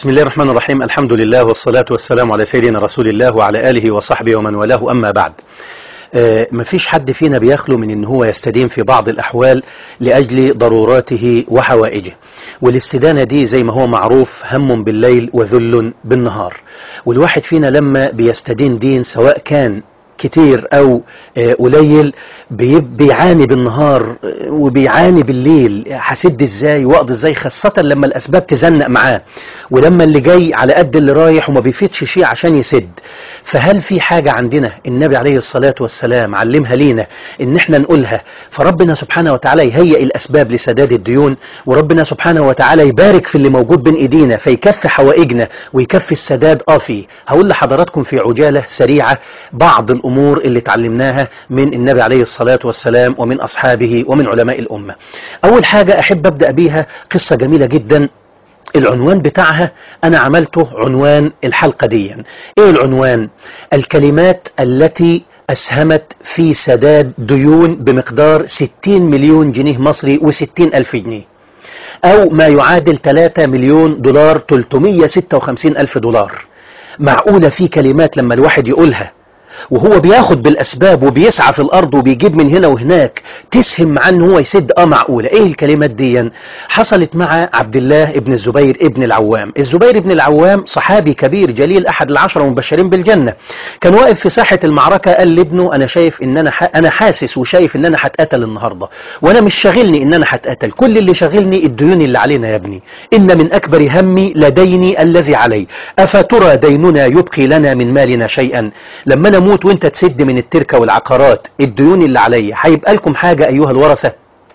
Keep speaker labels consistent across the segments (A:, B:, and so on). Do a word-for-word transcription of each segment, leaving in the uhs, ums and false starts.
A: بسم الله الرحمن الرحيم. الحمد لله والصلاة والسلام على سيدنا رسول الله وعلى آله وصحبه ومن والاه، أما بعد. آه مفيش حد فينا بيخلو من ان هو يستدين في بعض الأحوال لأجل ضروراته وحوائجه، والاستدانة دي زي ما هو معروف هم بالليل وذل بالنهار. والواحد فينا لما بيستدين دين سواء كان كتير او قليل بيعاني بالنهار وبيعاني بالليل، هسد ازاي واقضي ازاي، خاصة لما الاسباب تزنق معاه ولما اللي جاي على قد اللي رايح وما بيفيدش شيء عشان يسد. فهل في حاجة عندنا النبي عليه الصلاة والسلام علمها لينا ان احنا نقولها فربنا سبحانه وتعالى يهيئ الاسباب لسداد الديون، وربنا سبحانه وتعالى يبارك في اللي موجود بين ايدينا فيكفي حوائجنا ويكفي السداد؟ اه فيه. هقول لحضراتكم في عجالة سريعة بعض الامور اللي تعلمناها من النبي عليه الصلاة والسلام ومن اصحابه ومن علماء الامة. اول حاجة احب ابدأ بيها قصة جميلة جدا، العنوان بتاعها أنا عملته عنوان الحلقة دي. إيه العنوان؟ الكلمات التي أسهمت في سداد ديون بمقدار ستين مليون جنيه مصري وستين ألف جنيه، أو ما يعادل ثلاثة مليون دولار ثلاثمية وستة وخمسين ألف دولار. معقولة في كلمات لما الواحد يقولها وهو بياخد بالأسباب وبيسعى في الأرض وبيجيب من هنا وهناك تسهم معاه ان هو يسد؟ اه معقولة. ايه الكلمات دي؟ حصلت مع عبد الله ابن الزبير ابن العوام. الزبير ابن العوام صحابي كبير جليل، احد العشرة المبشرين بالجنة. كان واقف في ساحة المعركة، قال لابنه انا شايف ان انا ح... انا حاسس وشايف ان انا هتقتل النهاردة، وانا مش شاغلني ان انا هتقتل، كل اللي شاغلني الديون اللي علينا يا ابني. ان من اكبر همي لديني الذي علي، افترى ديننا يبقي لنا من مالنا شيئا؟ لما انا اموت وانت تسد من التركة والعقارات الديون اللي عليا هيبقى لكم حاجة ايها الورثة؟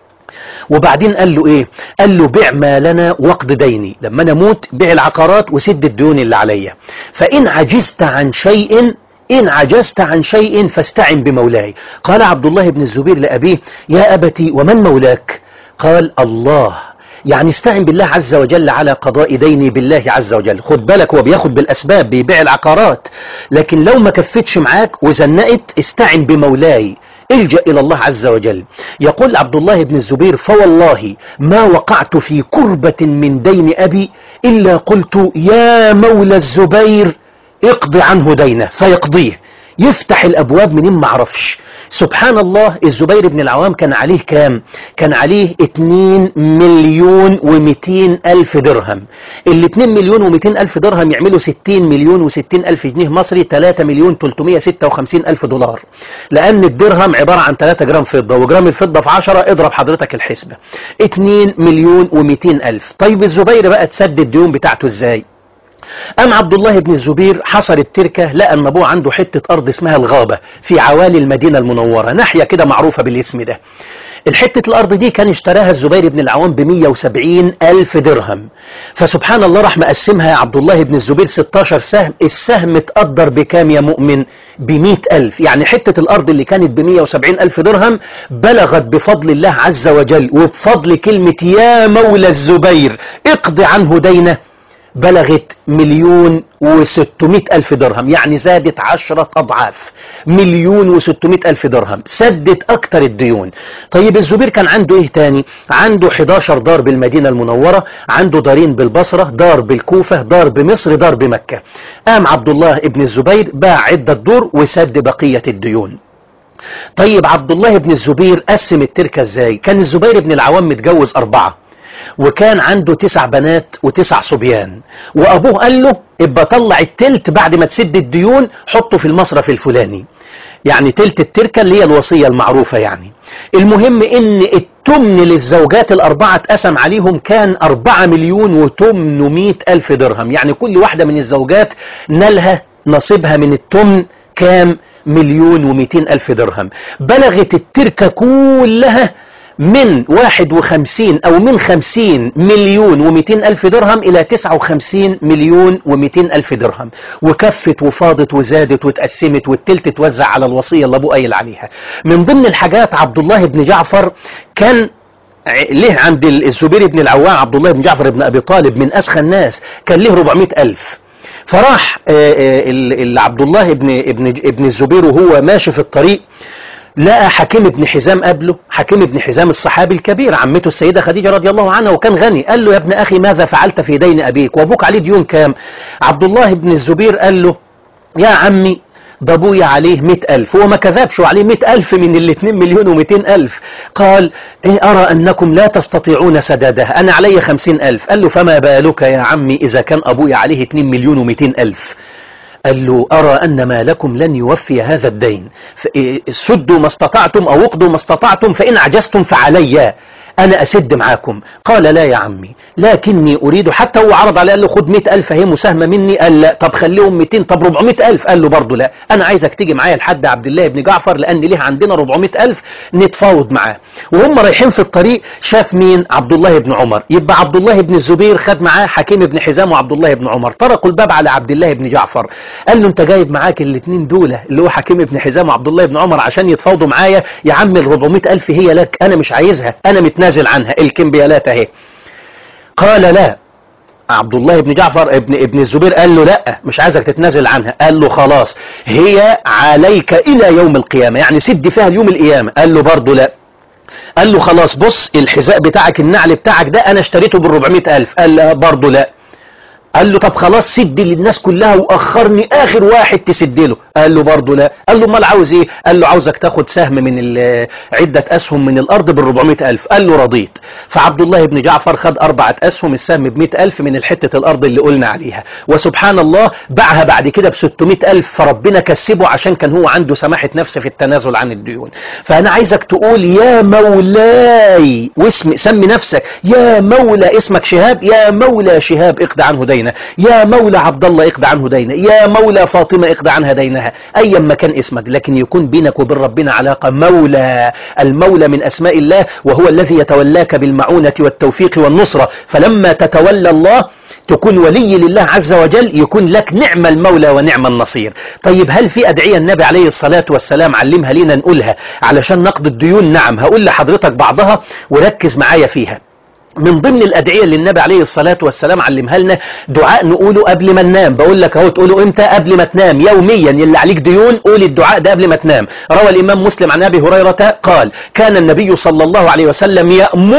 A: وبعدين قال له ايه؟ قال له بيع مالنا واقض ديني، لما انا اموت بيع العقارات وسد الديون اللي عليا. فان عجزت عن شيء إن عجزت عن شيء فاستعن بمولاي. قال عبد الله بن الزبير لأبيه يا أبتي ومن مولاك؟ قال الله، يعني استعن بالله عز وجل على قضاء ديني بالله عز وجل. خد بالك هو بياخد بالأسباب بيبيع العقارات، لكن لو ما كفتش معاك وزنقت استعن بمولاي، الجأ إلى الله عز وجل. يقول عبد الله بن الزبير فوالله ما وقعت في كربة من دين أبي إلا قلت يا مولى الزبير اقضي عنه دينه فيقضيه. يفتح الأبواب منين ما عرفش. سبحان الله، الزبير بن العوام كان عليه كام؟ كان عليه اتنين مليون ومتين ألف درهم. الاتنين مليون ومتين ألف درهم يعملوا ستين مليون وستين ألف جنيه مصري، تلاتة مليون تلتمية ستة وخمسين ألف دولار، لأن الدرهم عبارة عن تلاتة جرام فضة، وجرام الفضة في عشرة، اضرب حضرتك الحسبة، اتنين مليون ومتين ألف. طيب الزبير بقى تسدد الديون بتاعته ازاي؟ أم عبد الله بن الزبير حصر التركة، لقى أن أبوه عنده حتة أرض اسمها الغابة في عوالي المدينة المنورة، ناحية كده معروفة بالاسم ده. الحتة الأرض دي كان اشتراها الزبير بن العوام بمية وسبعين ألف درهم. فسبحان الله راح مقسمها يا عبد الله بن الزبير ستاشر سهم. السهم اتقدر بكام يا مؤمن؟ بمئة ألف. يعني حتة الأرض اللي كانت بمية وسبعين ألف درهم بلغت بفضل الله عز وجل وبفضل كلمة يا مولى الزبير اقضي عنه دينه بلغت مليون وستمائة ألف درهم، يعني زادت عشرة أضعاف، مليون وستمائة ألف درهم، سدت أكتر الديون. طيب الزبير كان عنده إيه تاني؟ عنده حداشر دار بالمدينة المنورة، عنده دارين بالبصرة، دار بالكوفة، دار بمصر، دار بمكة. قام عبد الله ابن الزبير باع عدة دور وسد بقية الديون. طيب عبد الله ابن الزبير قسم التركة ازاي؟ كان الزبير بن العوام متجوز أربعة، وكان عنده تسع بنات وتسع صبيان، وابوه قال له ابقى طلع التلت بعد ما تسد الديون حطه في المصرف الفلاني، يعني تلت التركة اللي هي الوصية المعروفة يعني. المهم ان التمن للزوجات الاربعة اتقسم عليهم كان اربعة مليون وتمنمائة الف درهم، يعني كل واحدة من الزوجات نالها نصيبها من التمن كام؟ مليون ومئتين الف درهم. بلغت التركة كلها من واحد وخمسين او من خمسين مليون ومئتين الف درهم الى تسعة وخمسين مليون ومئتين الف درهم، وكفت وفاضت وزادت وتقسمت، والتلت توزع على الوصية اللي ابوه قايل عليها. من ضمن الحاجات عبد الله بن جعفر كان ليه عند الزبير بن العوام، عبد الله بن جعفر بن ابي طالب من اسخى الناس، كان له أربعمائة ألف. فراح عبد الله بن ابن ابن الزبير وهو ماشي في الطريق لقى حكيم بن حزام قبله، حكيم بن حزام الصحابي الكبير، عمته السيدة خديجة رضي الله عنها، وكان غني. قال له: يا ابن أخي ماذا فعلت في دين أبيك؟ وأبوك عليه ديون كام؟ عبد الله بن الزبير قال له: يا عمي ده ابويا عليه مئة ألف. هو ما كذبش، وعليه مئة ألف من الاثنين مليون ومئتين ألف. قال: إيه أرى أنكم لا تستطيعون سدادها، أنا علي خمسين ألف. قال له: فما بالك يا عمي إذا كان أبويا عليه اثنين مليون ومئتين ألف؟ قال له: أرى أن ما لكم لن يوفي هذا الدين، سدوا ما استطعتم أو اقضوا ما استطعتم، فإن عجزتم فعلي، أنا أسد معاكم. قال: لا يا عمي، لكني أريد. حتى هو عرض عليه، قال له: خد مئة ألف هي مساهمة مني. قال: لا. طب خليهم مئتين، طب أربعمئة ألف. قال له: برضه لا، أنا عايزك تيجي معايا لحد عبد الله بن جعفر، لأن ليه عندنا أربعمئة ألف نتفاوض معاه. وهم رايحين في الطريق شاف مين؟ عبد الله بن عمر. يبقى عبد الله بن الزبير خد معاه حكيم بن حزام وعبد الله بن عمر. طرقوا الباب على عبد الله بن جعفر، قال له: أنت جايب معاك الاثنين دول اللي هو حكيم بن حزام وعبد الله بن عمر عشان يتفاوضوا معايا؟ يا عم ال أربعمئة ألف هي لك، أنا مش عايزها، أنا متنازل عنها، الكمبيالات اهي. قال: لا. عبد الله بن جعفر ابن ابن الزبير قال له: لا، مش عايزك تتنازل عنها. قال له: خلاص، هي عليك الى يوم القيامة، يعني سد فيها اليوم القيامة. قال له: برضه لا. قال له: خلاص، بص الحذاء بتاعك، النعل بتاعك ده انا اشتريته بالربعمئة ألف. قال له: برضه لا. قال له: طب خلاص سد للناس كلها واخرني اخر واحد تسد له. قال له: برضه لا. قال له: امال عاوز ايه؟ قال له: عاوزك تاخد سهم من عدة اسهم من الارض بالربعمئة ألف. قال له: رضيت. فعبد الله بن جعفر خد اربعة اسهم السهم بمئة ألف من الحتة الارض اللي قلنا عليها، وسبحان الله باعها بعد كده بستمئة ألف، فربنا كسبه عشان كان هو عنده سماحة نفس في التنازل عن الديون. فانا عايزك تقول: يا مولاي، واسم سمي نفسك يا مولى، اسمك شهاب، يا مولى شهاب اقضي عنه دينه، يا مولى عبد الله اقضي عنه دينه، يا مولى فاطمة اقضي عنها دينها، ايا ما كان اسمك، لكن يكون بينك وبين ربنا علاقة. مولى، المولى من اسماء الله، وهو الذي يتولاك بالمعونة والتوفيق والنصرة. فلما تتولى الله تكون ولي لله عز وجل، يكون لك نعم المولى ونعم النصير. طيب هل في أدعية النبي عليه الصلاة والسلام علمها لنا نقولها علشان نقضي الديون؟ نعم، هقول لحضرتك بعضها وركز معايا فيها. من ضمن الأدعية اللي النبي عليه الصلاة والسلام علمها لنا دعاء نقوله قبل ما ننام. بقول لك اهو تقوله امتى؟ قبل ما تنام يوميا. اللي عليك ديون قول الدعاء ده قبل ما تنام. روى الإمام مسلم عن أبي هريرة قال: كان النبي صلى الله عليه وسلم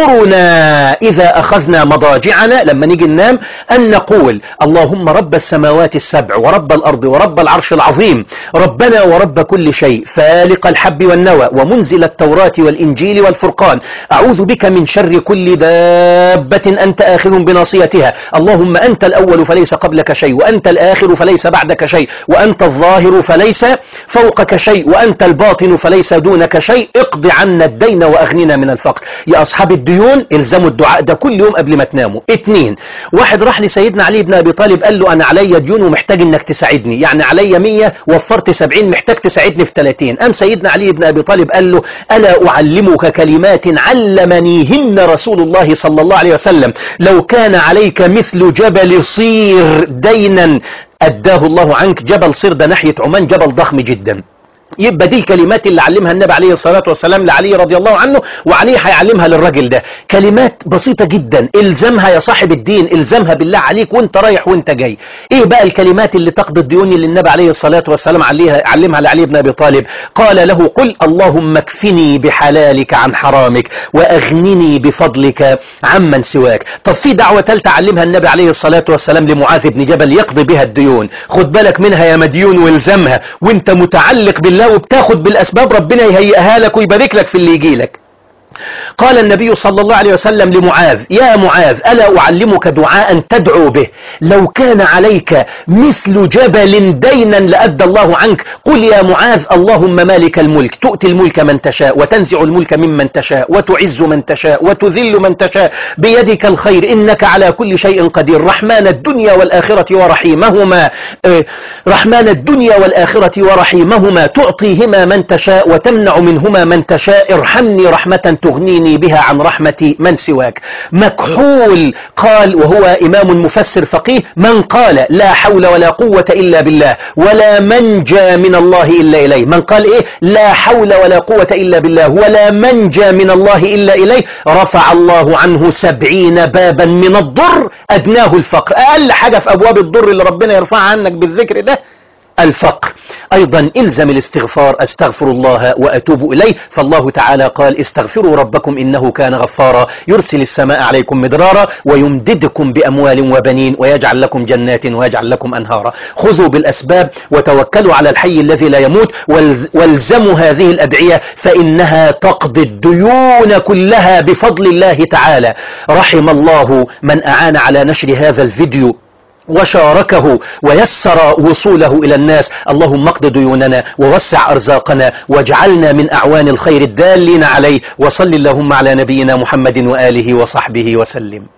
A: يأمرنا إذا أخذنا مضاجعنا، لما نيجي ننام، أن نقول: اللهم رب السماوات السبع ورب الأرض ورب العرش العظيم، ربنا ورب كل شيء، فالق الحب والنوى ومنزل التوراة والإنجيل والفرقان، أعوذ بك من شر كل دابة دابة أنت آخذ بناصيتها، اللهم أنت الأول فليس قبلك شيء، وأنت الآخر فليس بعدك شيء، وأنت الظاهر فليس فوقك شيء، وأنت الباطن فليس دونك شيء، اقض عنا الدين وأغننا من الفقر. يا أصحاب الديون الزموا الدعاء ده كل يوم قبل ما تناموا. اتنين، واحد راح لسيدنا علي بن أبي طالب قال له: أنا علي ديون ومحتاج إنك تساعدني، يعني علي مية وفرت سبعين، محتاج تساعدني في ثلاثين. أم سيدنا علي بن أبي طالب قال له: ألا أعلمك كلمات علمنيهن رسول الله صلى الله عليه وسلم، لو كان عليك مثل جبل صير دينا أداه الله عنك. جبل صير ده ناحية عمان، جبل ضخم جدا. يبقى دي الكلمات اللي علمها النبي عليه الصلاة والسلام لعلي رضي الله عنه، وعلي هيعلمها للراجل ده. كلمات بسيطة جدا، الزمها يا صاحب الدين، الزمها بالله عليك وانت رايح وانت جاي. ايه بقى الكلمات اللي تقضي الديون اللي النبي عليه الصلاة والسلام عليها علمها لعلي بن ابي طالب؟ قال له: قل اللهم اكفني بحلالك عن حرامك واغنني بفضلك عمن سواك. طب في دعوة ثالثة علمها النبي عليه الصلاة والسلام لمعاذ بن جبل يقضي بها الديون، خد بالك منها يا مديون والزمها وانت متعلق بالله وبتاخد بالأسباب، ربنا يهيئها لك ويبارك لك في اللي يجي لك. قال النبي صلى الله عليه وسلم لمعاذ: يا معاذ، ألا أعلمك دعاء تدعو به لو كان عليك مثل جبل دينا لأدى الله عنك؟ قل يا معاذ: اللهم مالك الملك، تؤتي الملك من تشاء وتنزع الملك ممن تشاء وتعز من تشاء وتذل من تشاء، بيدك الخير إنك على كل شيء قدير، رحمن الدنيا والآخرة ورحيمهما رحمن الدنيا والآخرة ورحيمهما، تعطيهما من تشاء وتمنع منهما من تشاء، ارحمني رحمة تغنيني بها عن رحمة من سواك. مكحول قال، وهو إمام مفسر فقيه: من قال لا حول ولا قوة إلا بالله ولا منجى من الله إلا إليه. من قال إيه؟ لا حول ولا قوة إلا بالله ولا منجى من الله إلا إليه، رفع الله عنه سبعين بابا من الضر أدناه الفقر. أقل حاجة في أبواب الضر اللي ربنا يرفع عنك بالذكر ده الفقر. أيضا إلزم الاستغفار، أستغفر الله وأتوب إليه، فالله تعالى قال استغفروا ربكم إنه كان غفارا يرسل السماء عليكم مدرارا ويمددكم بأموال وبنين ويجعل لكم جنات ويجعل لكم أنهارا. خذوا بالأسباب وتوكلوا على الحي الذي لا يموت، والزموا هذه الأدعية فإنها تقضي الديون كلها بفضل الله تعالى. رحم الله من أعان على نشر هذا الفيديو وشاركه ويسر وصوله إلى الناس. اللهم اقض ديوننا ووسع أرزاقنا واجعلنا من أعوان الخير الدالين عليه. وصل اللهم على نبينا محمد وآله وصحبه وسلم.